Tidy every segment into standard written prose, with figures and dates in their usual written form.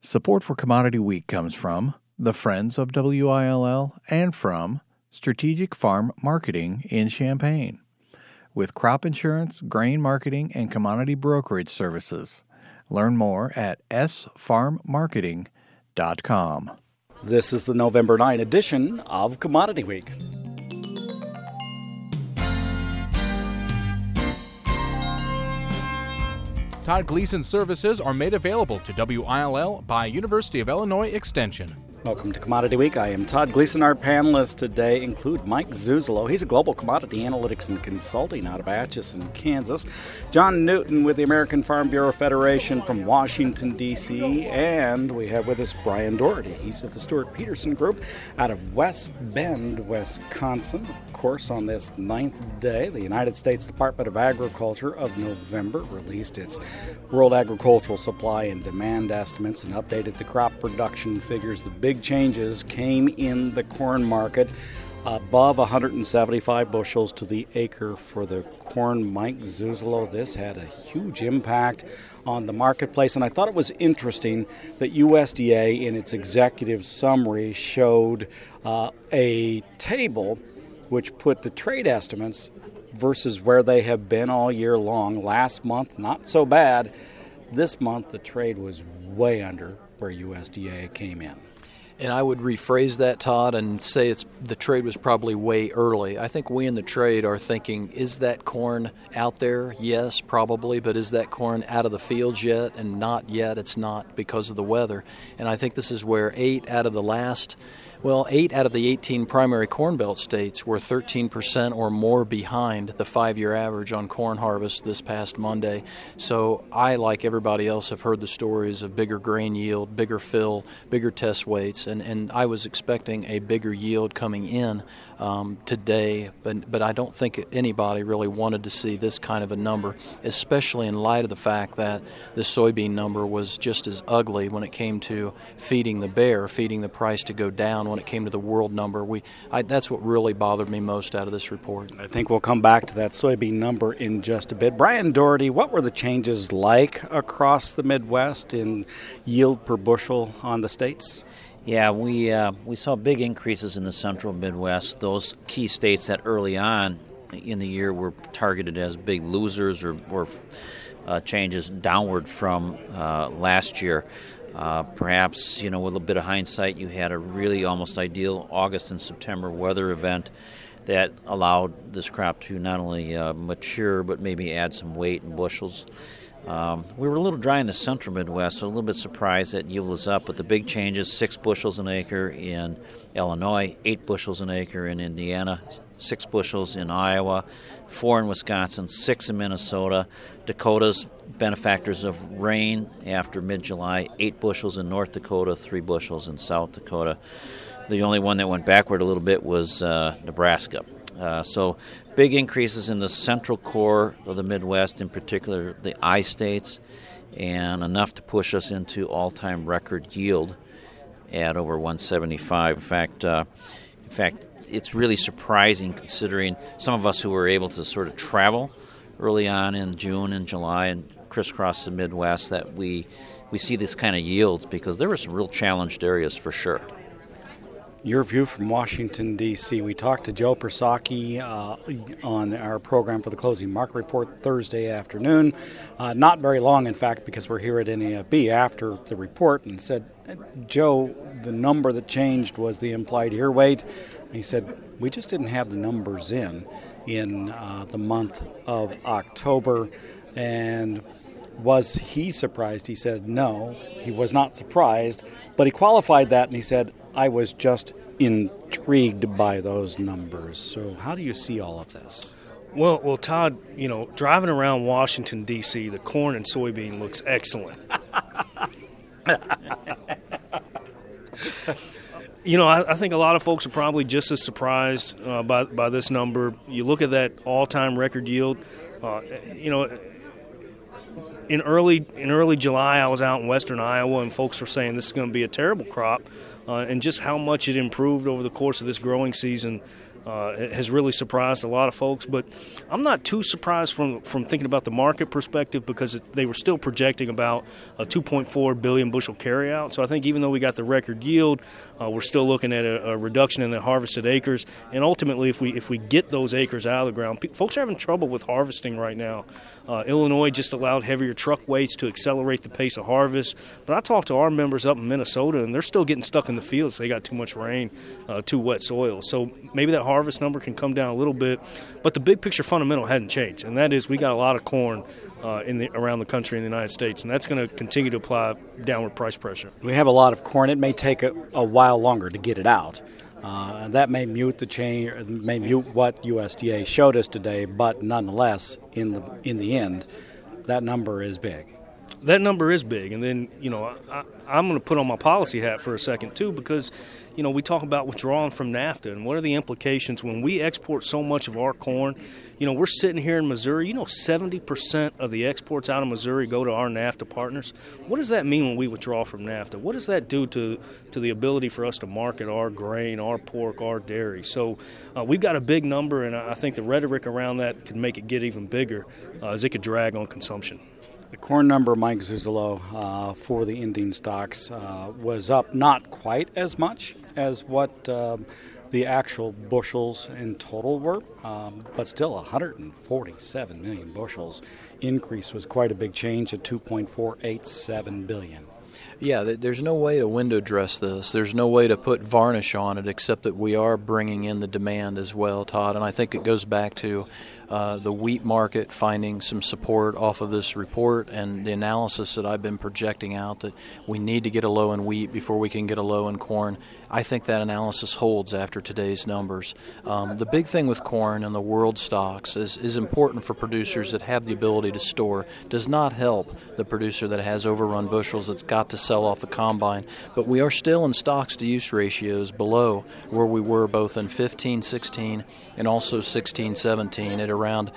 Support for Commodity Week comes from the Friends of WILL and from Strategic Farm Marketing in Champaign, with crop insurance, grain marketing, and commodity brokerage services. Learn more at sfarmmarketing.com. This is the November 9 edition of Commodity Week. Todd Gleason services are made available to WILL by University of Illinois Extension. Welcome to Commodity Week. I am Todd Gleason. Our panelists today include Mike Zuzolo. He's a global commodity analytics and consulting out of Atchison, Kansas. John Newton with the American Farm Bureau Federation from Washington, D.C. And we have with us Brian Doherty. He's of the Stuart Peterson Group out of West Bend, Wisconsin. Of course, on this 9th day, the United States Department of Agriculture of November released its World Agricultural Supply and Demand estimates and updated the crop production figures. The big changes came in the corn market, above 175 bushels to the acre for the corn. Mike Zuzolo, this had a huge impact on the marketplace, and I thought it was interesting that USDA in its executive summary showed a table which put the trade estimates versus where they have been all year long. Last month, not so bad. This month, the trade was way under where USDA came in. And I would rephrase that, Todd, and say the trade was probably way early. I think we in the trade are thinking, is that corn out there? Yes, probably, but is that corn out of the fields yet? And not yet. It's not because of the weather. And I think this is where 8 out of the 18 primary Corn Belt states were 13% or more behind the 5-year average on corn harvest this past Monday. So I, like everybody else, have heard the stories of bigger grain yield, bigger fill, bigger test weights, and I was expecting a bigger yield coming in today, but I don't think anybody really wanted to see this kind of a number, especially in light of the fact that the soybean number was just as ugly when it came to feeding the bear, feeding the price to go down when it came to the world number. That's what really bothered me most out of this report. I think we'll come back to that soybean number in just a bit. Brian Doherty, what were the changes like across the Midwest in yield per bushel on the states? Yeah, we saw big increases in the central Midwest. Those key states that early on in the year were targeted as big losers or changes downward from last year. Perhaps, with a little bit of hindsight, you had a really almost ideal August and September weather event that allowed this crop to not only mature but maybe add some weight in bushels. We were a little dry in the central Midwest, so a little bit surprised that yield was up, but the big changes, 6 bushels an acre in Illinois, 8 bushels an acre in Indiana, 6 bushels in Iowa, 4 in Wisconsin, 6 in Minnesota. Dakota's benefactors of rain after mid-July, 8 bushels in North Dakota, 3 bushels in South Dakota. The only one that went backward a little bit was Nebraska. So big increases in the central core of the Midwest, in particular the I states, and enough to push us into all-time record yield at over 175. In fact, it's really surprising considering some of us who were able to sort of travel early on in June and July and crisscross the Midwest that we see this kind of yields, because there were some real challenged areas for sure. Your view from Washington, D.C. We talked to Joe Persaki on our program for the Closing Market Report Thursday afternoon. Not very long, in fact, because we're here at NAFB after the report, and said, Joe, the number that changed was the implied ear weight. He said, we just didn't have the numbers in the month of October. And was he surprised? He said no, he was not surprised, but he qualified that and he said, I was just intrigued by those numbers. So how do you see all of this? Well, Todd, driving around Washington, D.C., the corn and soybean looks excellent. I think a lot of folks are probably just as surprised by this number. You look at that all-time record yield. In early July, I was out in western Iowa, and folks were saying this is going to be a terrible crop, and just how much it improved over the course of this growing season has really surprised a lot of folks. But I'm not too surprised from thinking about the market perspective, because they were still projecting about a 2.4 billion bushel carryout. So I think even though we got the record yield, we're still looking at a reduction in the harvested acres. And ultimately, if we get those acres out of the ground, folks are having trouble with harvesting right now. Illinois just allowed heavier truck weights to accelerate the pace of harvest. But I talked to our members up in Minnesota, and they're still getting stuck in the fields. They got too much rain, too wet soil. So maybe that harvest number can come down a little bit. But the big picture fundamental hadn't changed, and that is we got a lot of corn around the country in the United States, and that's going to continue to apply downward price pressure. We have a lot of corn. It may take a while longer to get it out. That may mute the change, or may mute what USDA showed us today, but nonetheless, in the end, that number is big. That number is big, and then I'm going to put on my policy hat for a second too, because we talk about withdrawing from NAFTA, and what are the implications when we export so much of our corn? We're sitting here in Missouri. 70% of the exports out of Missouri go to our NAFTA partners. What does that mean when we withdraw from NAFTA? What does that do to the ability for us to market our grain, our pork, our dairy? So we've got a big number, and I think the rhetoric around that could make it get even bigger, as it could drag on consumption. The corn number, Mike Zuzolo, for the ending stocks was up not quite as much as what the actual bushels in total were, but still 147 million bushels. Increase was quite a big change at 2.487 billion. Yeah, there's no way to window dress this. There's no way to put varnish on it, except that we are bringing in the demand as well, Todd. And I think it goes back to the wheat market finding some support off of this report, and the analysis that I've been projecting out that we need to get a low in wheat before we can get a low in corn. I think that analysis holds after today's numbers. The big thing with corn and the world stocks is important for producers that have the ability to store. Does not help the producer that has overrun bushels that's got to sell off the combine. But we are still in stocks-to-use ratios below where we were both in 15-16 and also 16-17 at around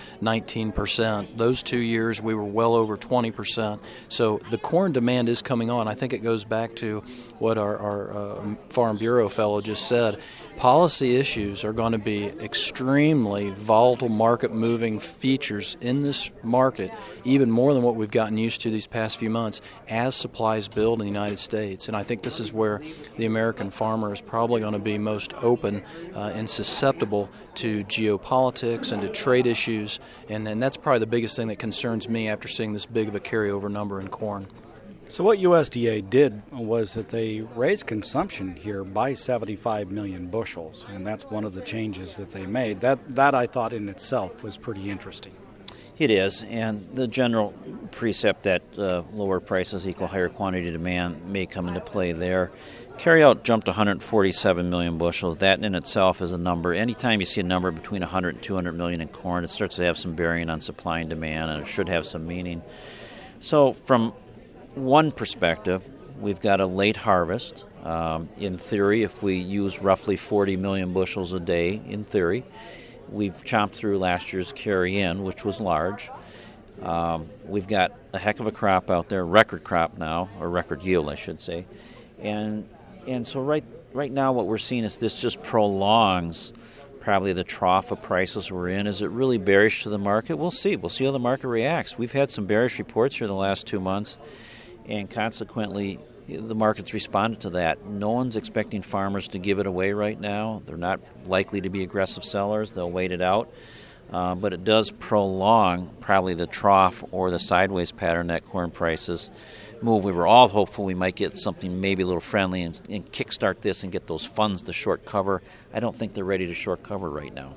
19%. Those 2 years we were well over 20%. So the corn demand is coming on. I think it goes back to what our Farm Bureau fellow just said. Policy issues are going to be extremely volatile market-moving features in this market, even more than what we've gotten used to these past few months, as supplies build in the United States. And I think this is where the American farmer is probably going to be most open and susceptible to geopolitics and to trade issues. And that's probably the biggest thing that concerns me after seeing this big of a carryover number in corn. So what USDA did was that they raised consumption here by 75 million bushels, and that's one of the changes that they made. That I thought in itself was pretty interesting. It is, and the general precept that lower prices equal higher quantity demand may come into play there. Carryout jumped 147 million bushels. That in itself is a number. Anytime you see a number between 100 and 200 million in corn, it starts to have some bearing on supply and demand, and it should have some meaning. So from one perspective, we've got a late harvest. In theory, if we use roughly 40 million bushels a day, in theory, we've chomped through last year's carry-in, which was large. We've got a heck of a crop out there, record crop now, or record yield, I should say. And so right now what we're seeing is this just prolongs probably the trough of prices we're in. Is it really bearish to the market? We'll see. We'll see how the market reacts. We've had some bearish reports here the last 2 months, and consequently, the market's responded to that. No one's expecting farmers to give it away right now. They're not likely to be aggressive sellers. They'll wait it out. But it does prolong probably the trough or the sideways pattern that corn prices move. We were all hopeful we might get something maybe a little friendly and kickstart this and get those funds to short cover. I don't think they're ready to short cover right now.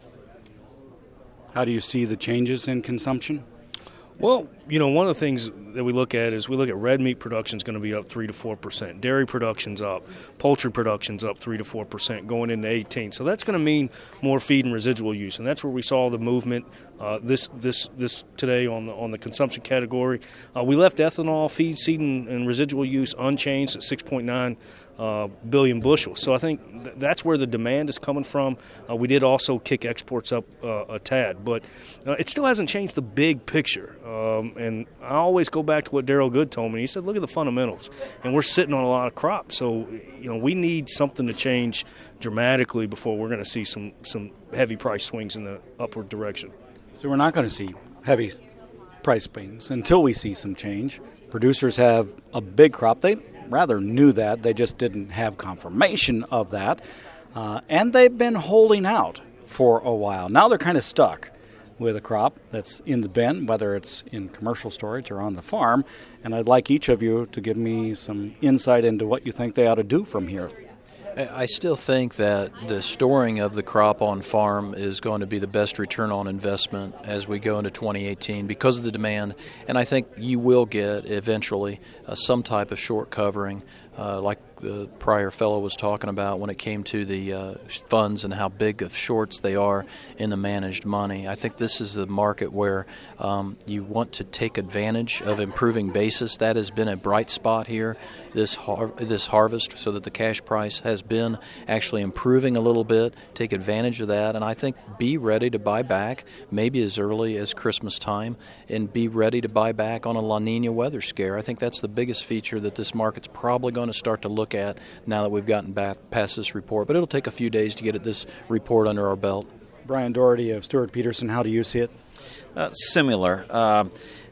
How do you see the changes in consumption? Well, one of the things that we look at is we look at red meat production is going to be up 3 to 4%. Dairy production's up. Poultry production's up 3 to 4% going into 18. So that's going to mean more feed and residual use, and that's where we saw the movement this today on the consumption category. We left ethanol, feed, seed, and residual use unchanged at 6.9 billion bushels. So I think that's where the demand is coming from. We did also kick exports up a tad, but it still hasn't changed the big picture. And I always go back to what Darrell Good told me. He said, look at the fundamentals, and we're sitting on a lot of crops. So, we need something to change dramatically before we're going to see some heavy price swings in the upward direction. So we're not going to see heavy price swings until we see some change. Producers have a big crop. They rather knew that. They just didn't have confirmation of that. And they've been holding out for a while. Now they're kind of stuck with a crop that's in the bin, whether it's in commercial storage or on the farm. And I'd like each of you to give me some insight into what you think they ought to do from here. I still think that the storing of the crop on farm is going to be the best return on investment as we go into 2018 because of the demand. And I think you will get eventually some type of short covering like the prior fellow was talking about when it came to the funds and how big of shorts they are in the managed money. I think this is the market where you want to take advantage of improving basis. That has been a bright spot here this harvest, so that the cash price has been actually improving a little bit. Take advantage of that, and I think be ready to buy back maybe as early as Christmas time, and be ready to buy back on a La Nina weather scare. I think that's the biggest feature that this market's probably going to start to look at now that we've gotten back past this report. But it'll take a few days to get this report under our belt. Brian Doherty of Stewart Peterson, how do you see it? Similar.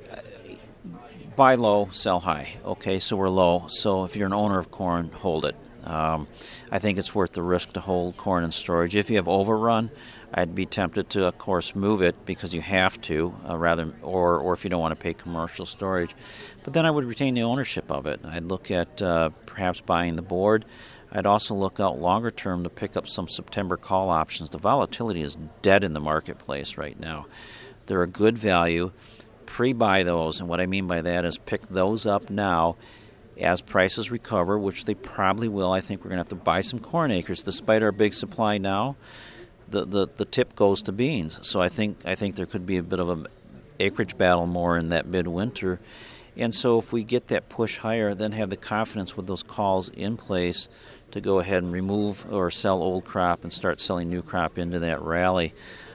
Buy low, sell high. Okay, so we're low. So if you're an owner of corn, hold it. I think it's worth the risk to hold corn in storage. If you have overrun, I'd be tempted to, of course, move it because you have to, or if you don't want to pay commercial storage. But then I would retain the ownership of it. I'd look at perhaps buying the board. I'd also look out longer term to pick up some September call options. The volatility is dead in the marketplace right now. They're a good value. Pre-buy those, and what I mean by that is pick those up now as prices recover, which they probably will. I think we're going to have to buy some corn acres. Despite our big supply now, the tip goes to beans. So I think there could be a bit of an acreage battle more in that midwinter. And so if we get that push higher, then have the confidence with those calls in place to go ahead and remove or sell old crop and start selling new crop into that rally.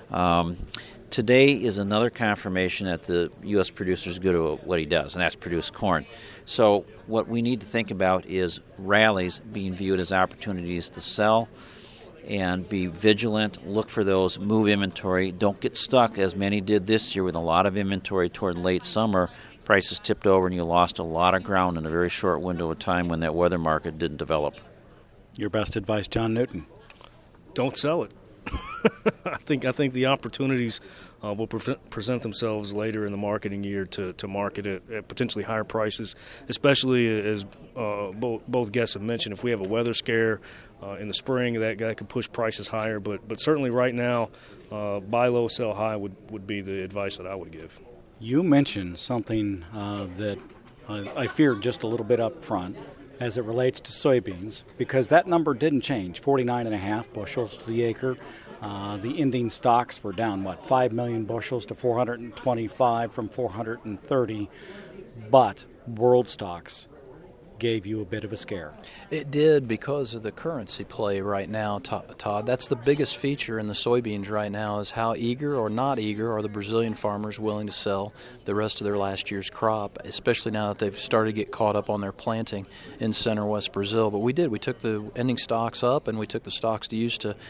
Today is another confirmation that the U.S. producer is good at what he does, and that's produce corn. So what we need to think about is rallies being viewed as opportunities to sell and be vigilant, look for those, move inventory. Don't get stuck, as many did this year, with a lot of inventory toward late summer. Prices tipped over and you lost a lot of ground in a very short window of time when that weather market didn't develop. Your best advice, John Newton? Don't sell it. I think the opportunities will present themselves later in the marketing year to market it at potentially higher prices, especially as both guests have mentioned. If we have a weather scare in the spring, that could push prices higher. But certainly right now, buy low, sell high would be the advice that I would give. You mentioned something that I feared just a little bit up front as it relates to soybeans, because that number didn't change, 49.5 bushels to the acre. The ending stocks were down, 5 million bushels to 425 from 430, but world stocks gave you a bit of a scare. It did, because of the currency play right now, Todd. That's the biggest feature in the soybeans right now, is how eager or not eager are the Brazilian farmers willing to sell the rest of their last year's crop, especially now that they've started to get caught up on their planting in center west Brazil. But we took the ending stocks up, and we took the stocks to use to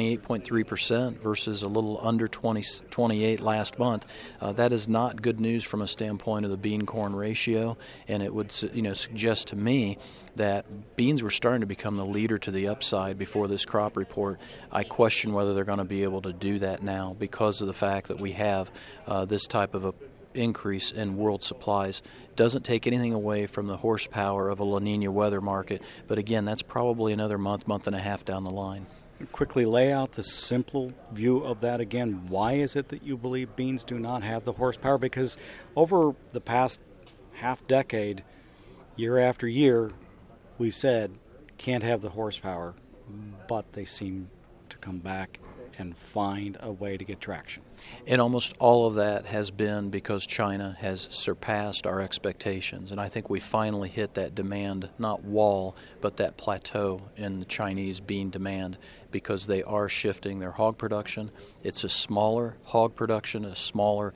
28.3% versus a little under 28 last month. That is not good news from a standpoint of the bean-corn ratio, and it would suggest to me that beans were starting to become the leader to the upside before this crop report. I question whether they're going to be able to do that now because of the fact that we have this type of a increase in world supplies. Doesn't take anything away from the horsepower of a La Nina weather market, but again, that's probably another month and a half down the line. Quickly lay out the simple view of that again. Why is it that you believe beans do not have the horsepower? Because over the past half decade, year after year, we've said can't have the horsepower, but they seem to come back and find a way to get traction. And almost all of that has been because China has surpassed our expectations. And I think we finally hit that demand, not wall, but that plateau in the Chinese bean demand, because they are shifting their hog production. It's a smaller hog production, smaller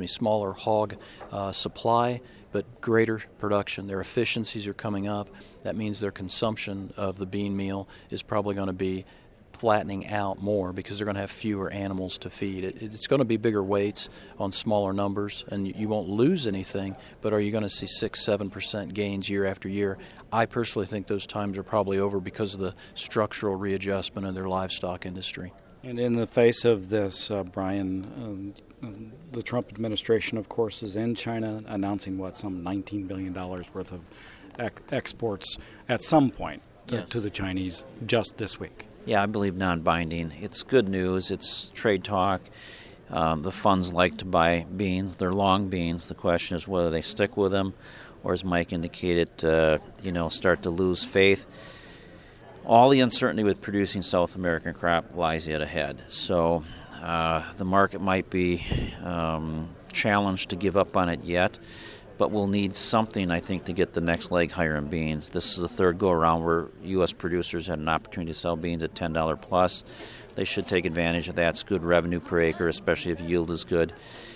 hog supply, but greater production. Their efficiencies are coming up. That means their consumption of the bean meal is probably going to be flattening out more because they're going to have fewer animals to feed. It's going to be bigger weights on smaller numbers, and you won't lose anything, but are you going to see 6-7% gains year after year? I personally think those times are probably over because of the structural readjustment of their livestock industry. And in the face of this, Brian, the Trump administration, of course, is in China announcing, some $19 billion worth of exports at some point to the Chinese just this week. Yeah, I believe non-binding. It's good news. It's trade talk. The funds like to buy beans. They're long beans. The question is whether they stick with them, or as Mike indicated, start to lose faith. All the uncertainty with producing South American crop lies yet ahead. So the market might be challenged to give up on it yet, but we'll need something, I think, to get the next leg higher in beans. This is the third go-around where U.S. producers had an opportunity to sell beans at $10 plus. They should take advantage of that. It's good revenue per acre, especially if yield is good.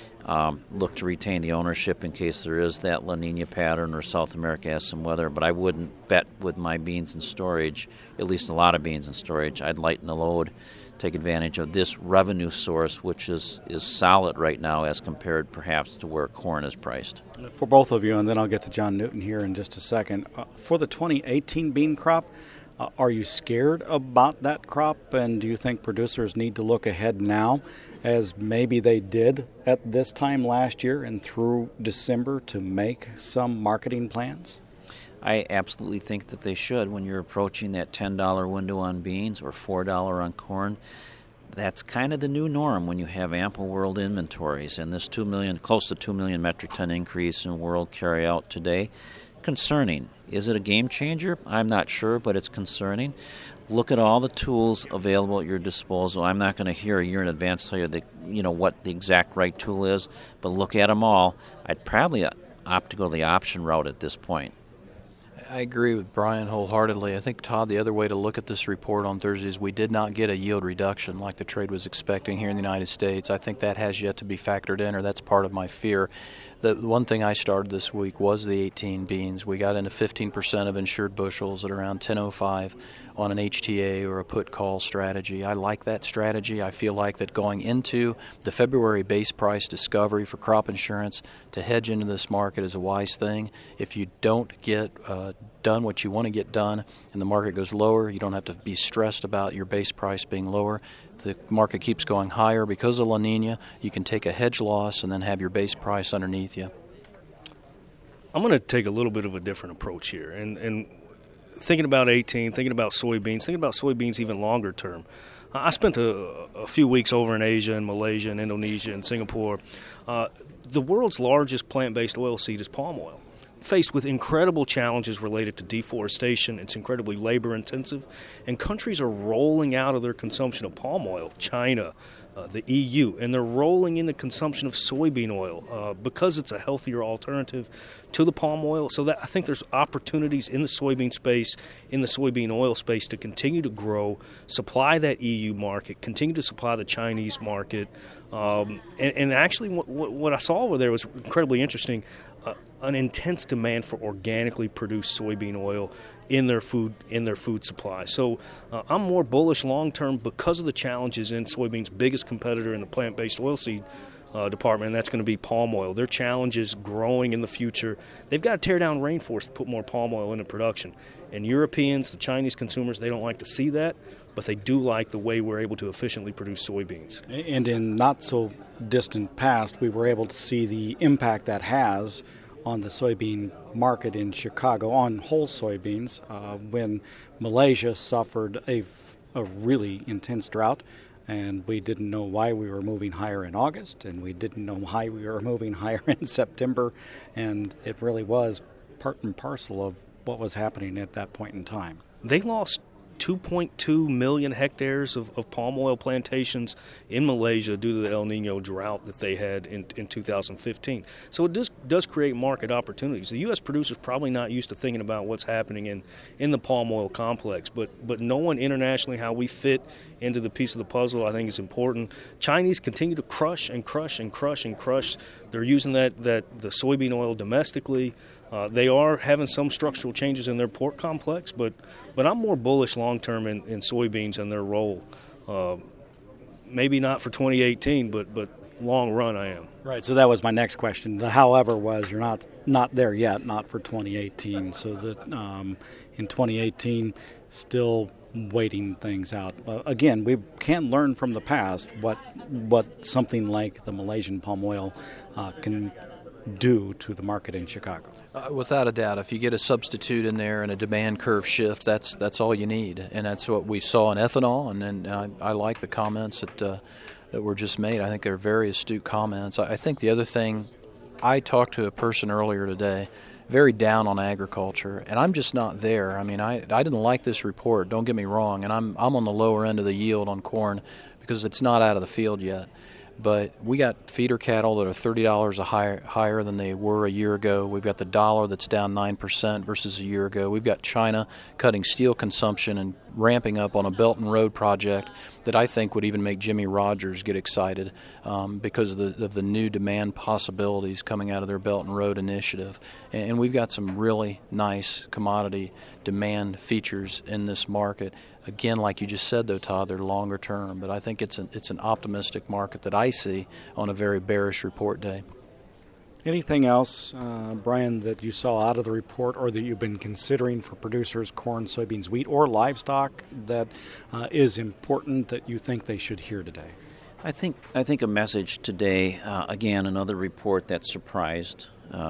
Look to retain the ownership in case there is that La Nina pattern or South America has some weather, but I wouldn't bet with my beans in storage, at least a lot of beans in storage. I'd lighten the load, take advantage of this revenue source, which is solid right now as compared perhaps to where corn is priced. For both of you, and then I'll get to John Newton here in just a second. For the 2018 bean crop, are you scared about that crop, and do you think producers need to look ahead now, as maybe they did at this time last year and through December, to make some marketing plans? I absolutely think that they should. When you're approaching that $10 window on beans or $4 on corn, that's kind of the new norm when you have ample world inventories. And this close to 2 million metric ton increase in world carryout today, concerning. Is it a game changer? I'm not sure, but it's concerning. Look at all the tools available at your disposal. I'm not going to hear a year in advance tell you what the exact right tool is, but look at them all. I'd probably opt to go the option route at this point. I agree with Brian wholeheartedly. I think, Todd, the other way to look at this report on Thursday is we did not get a yield reduction like the trade was expecting here in the United States. I think that has yet to be factored in, or that's part of my fear. The one thing I started this week was the 18 beans. We got into 15% of insured bushels at around 10.05 on an HTA or a put call strategy. I like that strategy. I feel like that going into the February base price discovery for crop insurance to hedge into this market is a wise thing. If you don't get done what you want to get done and the market goes lower, you don't have to be stressed about your base price being lower. The market keeps going higher because of La Nina. You can take a hedge loss and then have your base price underneath you. I'm going to take a little bit of a different approach here. And thinking about 18, thinking about soybeans even longer term. I spent a few weeks over in Asia and Malaysia and Indonesia and Singapore. The world's largest plant-based oilseed is palm oil. Faced with incredible challenges related to deforestation, it's incredibly labor-intensive, and countries are rolling out of their consumption of palm oil, China, the EU, and they're rolling in the consumption of soybean oil because it's a healthier alternative to the palm oil. So that I think there's opportunities in the soybean space, in the soybean oil space, to continue to grow, supply that EU market, continue to supply the Chinese market. And actually what I saw over there was incredibly interesting. An intense demand for organically produced soybean oil in their food supply. So I'm more bullish long term because of the challenges in soybeans' biggest competitor in the plant-based oilseed department, and that's going to be palm oil. Their challenge is growing in the future. They've got to tear down rainforest to put more palm oil into production. And Europeans, the Chinese consumers, they don't like to see that, but they do like the way we're able to efficiently produce soybeans. And in not so distant past, we were able to see the impact that has on the soybean market in Chicago on whole soybeans when Malaysia suffered a really intense drought, and we didn't know why we were moving higher in August, and we didn't know why we were moving higher in September, and it really was part and parcel of what was happening at that point in time. They lost 2.2 million hectares of palm oil plantations in Malaysia due to the El Nino drought that they had in 2015. So it does create market opportunities. The U.S. producers probably not used to thinking about what's happening in the palm oil complex, but knowing internationally how we fit into the piece of the puzzle, I think is important. Chinese continue to crush and crush and crush and crush. They're using the soybean oil domestically. They are having some structural changes in their port complex, but I'm more bullish long-term in soybeans and their role. Maybe not for 2018, but long run I am. Right, so that was my next question. The however was you're not there yet, not for 2018. So that in 2018, still waiting things out. Again, we can learn from the past what something like the Malaysian palm oil can do to the market in Chicago. Without a doubt, if you get a substitute in there and a demand curve shift, that's all you need, and that's what we saw in ethanol. And I like the comments that were just made. I think they're very astute comments. I think the other thing, I talked to a person earlier today, very down on agriculture, and I'm just not there. I mean, I didn't like this report. Don't get me wrong, and I'm on the lower end of the yield on corn because it's not out of the field yet. But we got feeder cattle that are $30 higher than they were a year ago. We've got the dollar that's down 9% versus a year ago. We've got China cutting steel consumption and ramping up on a Belt and Road project that I think would even make Jimmy Rogers get excited because of the new demand possibilities coming out of their Belt and Road initiative. And we've got some really nice commodity demand features in this market. Again, like you just said, though, Todd, they're longer term, but I think it's an optimistic market that I see on a very bearish report day. Anything else, Brian, that you saw out of the report or that you've been considering for producers, corn, soybeans, wheat, or livestock that is important that you think they should hear today? I think a message today, again, another report that surprised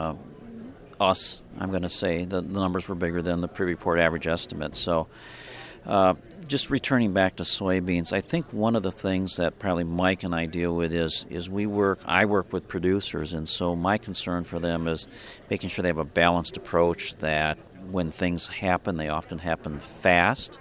us. I'm going to say the numbers were bigger than the pre-report average estimate. So just returning back to soybeans, I think one of the things that probably Mike and I deal with is I work with producers, and so my concern for them is making sure they have a balanced approach, that when things happen, they often happen fast.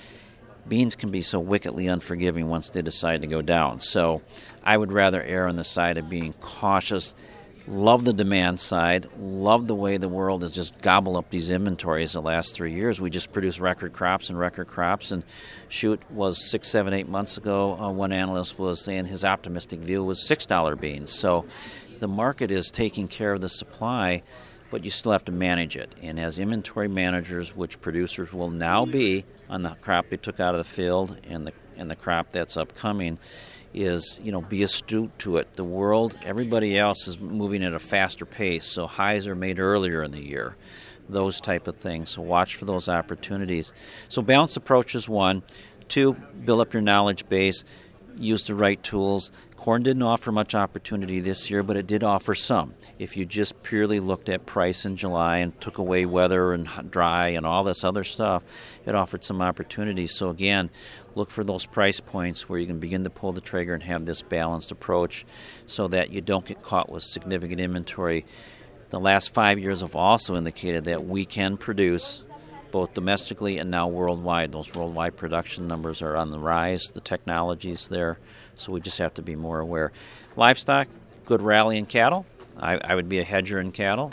Beans can be so wickedly unforgiving once they decide to go down. So I would rather err on the side of being cautious. Love the demand side. Love the way the world has just gobbled up these inventories the last 3 years. We just produced record crops. And shoot, was 6, 7, 8 months ago, one analyst was saying his optimistic view was $6 beans. So the market is taking care of the supply, but you still have to manage it. And as inventory managers, which producers will now be on the crop they took out of the field and the crop that's upcoming, is, be astute to it. The world, everybody else is moving at a faster pace, so highs are made earlier in the year, those type of things. So watch for those opportunities. So balanced approach is one. 2, build up your knowledge base, use the right tools. Corn didn't offer much opportunity this year, but it did offer some. If you just purely looked at price in July and took away weather and dry and all this other stuff, it offered some opportunities. So again, look for those price points where you can begin to pull the trigger and have this balanced approach so that you don't get caught with significant inventory. The last 5 years have also indicated that we can produce both domestically and now worldwide. Those worldwide production numbers are on the rise. The technology's there, so we just have to be more aware. Livestock, good rally in cattle. I would be a hedger in cattle.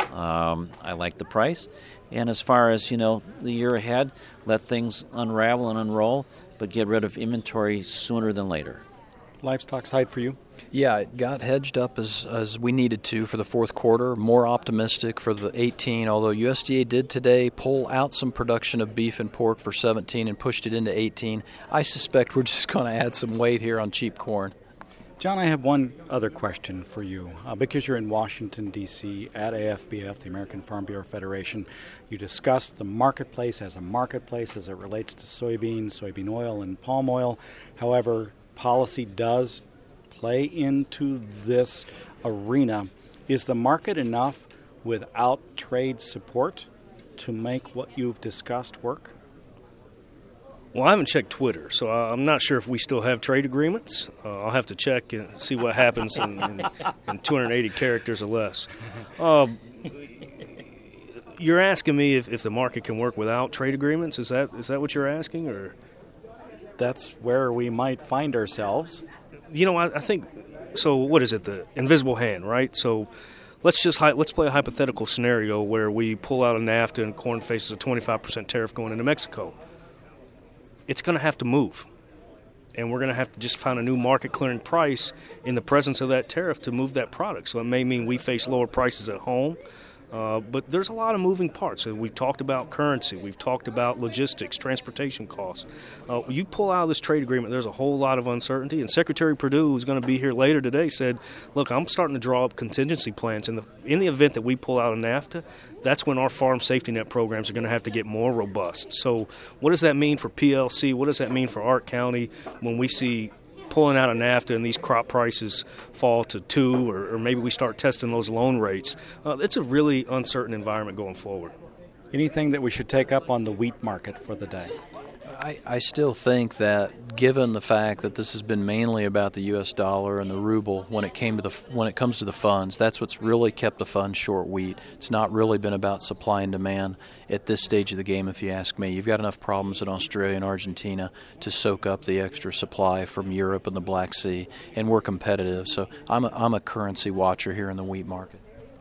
I like the price. And as far as, the year ahead, let things unravel and unroll, but get rid of inventory sooner than later. Livestock side for you? Yeah, it got hedged up as we needed to for the fourth quarter, more optimistic for the 18, although USDA did today pull out some production of beef and pork for 17 and pushed it into 18. I suspect we're just going to add some weight here on cheap corn. John, I have one other question for you. Because you're in Washington, D.C. at AFBF, the American Farm Bureau Federation, you discussed the marketplace as a marketplace as it relates to soybean oil, and palm oil. However, policy does play into this arena. Is the market enough without trade support to make what you've discussed work? Well, I haven't checked Twitter, so I'm not sure if we still have trade agreements. I'll have to check and see what happens in 280 characters or less. You're asking me if the market can work without trade agreements? Is that what you're asking, or? That's where we might find ourselves. I think so. What is it? The invisible hand, right? So let's play a hypothetical scenario where we pull out of NAFTA and corn faces a 25% tariff going into Mexico. It's going to have to move, and we're going to have to just find a new market clearing price in the presence of that tariff to move that product. So it may mean we face lower prices at home. But there's a lot of moving parts. We've talked about currency. We've talked about logistics, transportation costs. You pull out of this trade agreement, there's a whole lot of uncertainty. And Secretary Perdue, who's going to be here later today, said, look, I'm starting to draw up contingency plans. In the event that we pull out of NAFTA, that's when our farm safety net programs are going to have to get more robust. So what does that mean for PLC? What does that mean for Ark County when we see pulling out of NAFTA and these crop prices fall to 2, or maybe we start testing those loan rates? It's a really uncertain environment going forward. Anything that we should take up on the wheat market for the day? I still think that, given the fact that this has been mainly about the U.S. dollar and the ruble when it comes to the funds, that's what's really kept the funds short wheat. It's not really been about supply and demand at this stage of the game, if you ask me. You've got enough problems in Australia and Argentina to soak up the extra supply from Europe and the Black Sea, and we're competitive. So I'm a currency watcher here in the wheat market.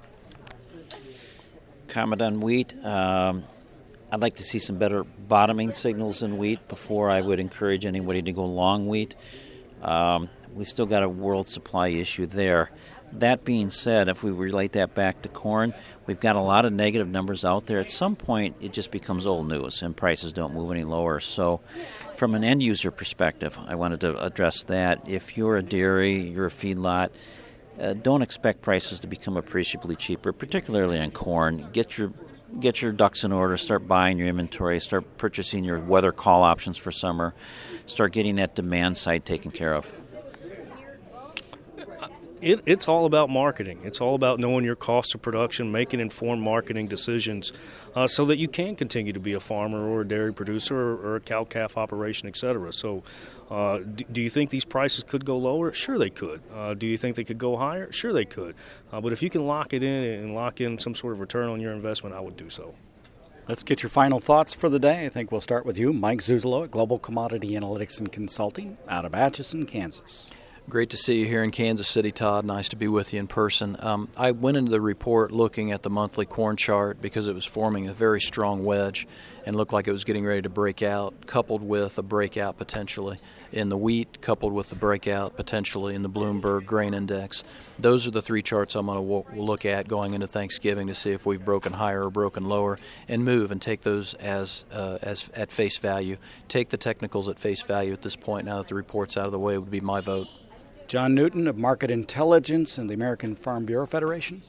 Comment on wheat. I'd like to see some better bottoming signals in wheat before I would encourage anybody to go long wheat. We've still got a world supply issue there. That being said, if we relate that back to corn, we've got a lot of negative numbers out there. At some point, it just becomes old news and prices don't move any lower. So from an end user perspective, I wanted to address that. If you're a dairy, you're a feedlot, don't expect prices to become appreciably cheaper, particularly on corn. Get your ducks in order, start buying your inventory, start purchasing your weather call options for summer, start getting that demand side taken care of. It's all about marketing. It's all about knowing your cost of production, making informed marketing decisions so that you can continue to be a farmer or a dairy producer or a cow-calf operation, et cetera. So do you think these prices could go lower? Sure they could. Do you think they could go higher? Sure they could. But if you can lock it in and lock in some sort of return on your investment, I would do so. Let's get your final thoughts for the day. I think we'll start with you, Mike Zuzolo at Global Commodity Analytics and Consulting out of Atchison, Kansas. Great to see you here in Kansas City, Todd. Nice to be with you in person. I went into the report looking at the monthly corn chart because it was forming a very strong wedge and looked like it was getting ready to break out, coupled with a breakout potentially in the wheat, coupled with the breakout potentially in the Bloomberg Grain Index. Those are the three charts I'm going to look at going into Thanksgiving to see if we've broken higher or broken lower, and move and take those as at face value. Take the technicals at face value at this point now that the report's out of the way would be my vote. John Newton of Market Intelligence and the American Farm Bureau Federation.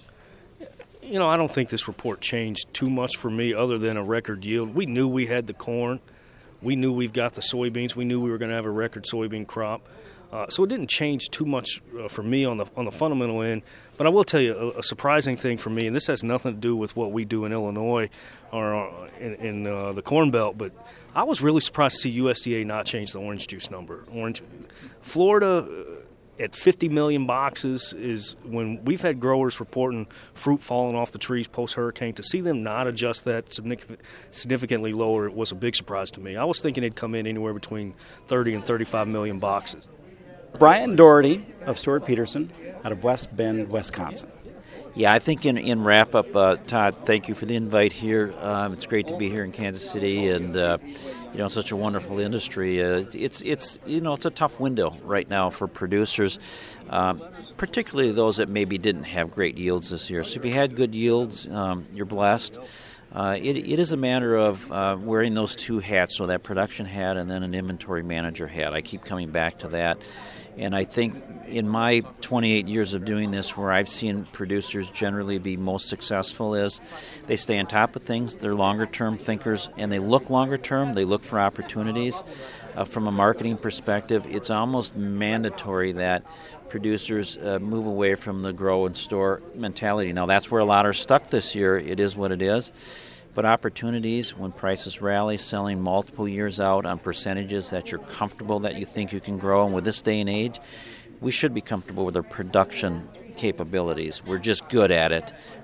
I don't think this report changed too much for me other than a record yield. We knew we had the corn. We knew we've got the soybeans. We knew we were going to have a record soybean crop. So it didn't change too much for me on the fundamental end. But I will tell you a surprising thing for me, and this has nothing to do with what we do in Illinois or in the Corn Belt, but I was really surprised to see USDA not change the orange juice number. Florida at 50 million boxes is when we've had growers reporting fruit falling off the trees post-hurricane. To see them not adjust that significantly lower, it was a big surprise to me. I was thinking it'd come in anywhere between 30 and 35 million boxes. Brian Doherty of Stuart Peterson out of West Bend, Wisconsin. Yeah, I think in wrap-up, Todd, thank you for the invite here. It's great to be here in Kansas City, and such a wonderful industry. It's a tough window right now for producers, particularly those that maybe didn't have great yields this year. So if you had good yields, you're blessed. It is a matter of wearing those two hats, so that production hat and then an inventory manager hat. I keep coming back to that. And I think in my 28 years of doing this, where I've seen producers generally be most successful is they stay on top of things, they're longer-term thinkers, and they look longer-term, they look for opportunities. From a marketing perspective, it's almost mandatory that producers move away from the grow and store mentality. Now, that's where a lot are stuck this year. It is what it is. But opportunities, when prices rally, selling multiple years out on percentages that you're comfortable that you think you can grow. And with this day and age, we should be comfortable with our production capabilities. We're just good at it.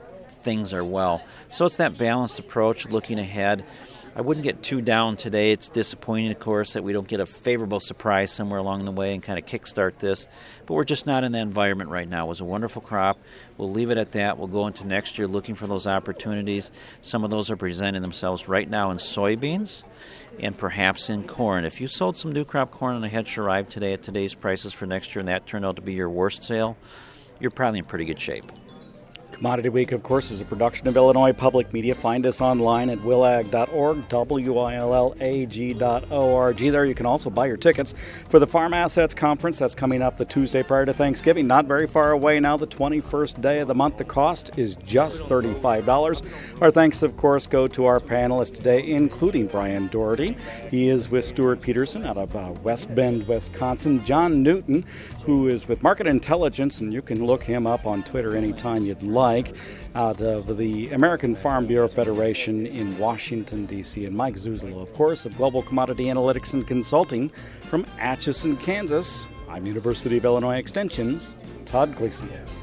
things are well. So it's that balanced approach, looking ahead. I wouldn't get too down today. It's disappointing, of course, that we don't get a favorable surprise somewhere along the way and kind of kickstart this. But we're just not in that environment right now. It was a wonderful crop. We'll leave it at that. We'll go into next year looking for those opportunities. Some of those are presenting themselves right now in soybeans and perhaps in corn. If you sold some new crop corn on a hedge arrive today at today's prices for next year and that turned out to be your worst sale, you're probably in pretty good shape. Commodity Week, of course, is a production of Illinois Public Media. Find us online at willag.org, willag.org. There you can also buy your tickets for the Farm Assets Conference. That's coming up the Tuesday prior to Thanksgiving. Not very far away now, the 21st day of the month. The cost is just $35. Our thanks, of course, go to our panelists today, including Brian Doherty. He is with Stuart Peterson out of West Bend, Wisconsin. John Newton, who is with Market Intelligence, and you can look him up on Twitter anytime you'd like, out of the American Farm Bureau Federation in Washington, D.C. And Mike Zuzolo, of course, of Global Commodity Analytics and Consulting from Atchison, Kansas. I'm University of Illinois Extension's Todd Gleason.